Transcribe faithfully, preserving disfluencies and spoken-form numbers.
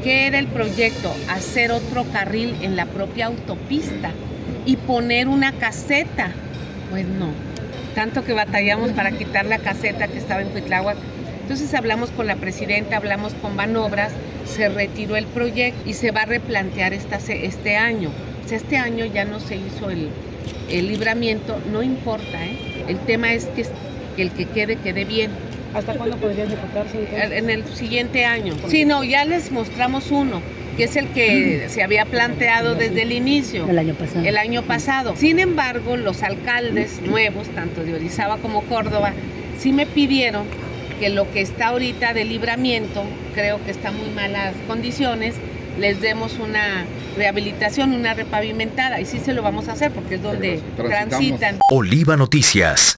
¿Qué era el proyecto? Hacer otro carril en la propia autopista y poner una caseta. Pues no, tanto que batallamos para quitar la caseta que estaba en Cuitláhuac. Entonces hablamos con la presidenta, hablamos con Banobras, se retiró el proyecto y se va a replantear esta, este año. O sea, este año ya no se hizo el, el libramiento, no importa, ¿eh? El tema es que, que el que quede, quede bien. ¿Hasta cuándo podría ejecutarse? Entonces? En el siguiente año. Sí, no, ya les mostramos uno, que es el que se había planteado desde el inicio. El año pasado. El año pasado. Sin embargo, los alcaldes nuevos, tanto de Orizaba como Córdoba, sí me pidieron que lo que está ahorita de libramiento, creo que está en muy malas condiciones, les demos una rehabilitación, una repavimentada, y sí se lo vamos a hacer porque es donde transitan. Oliva Noticias.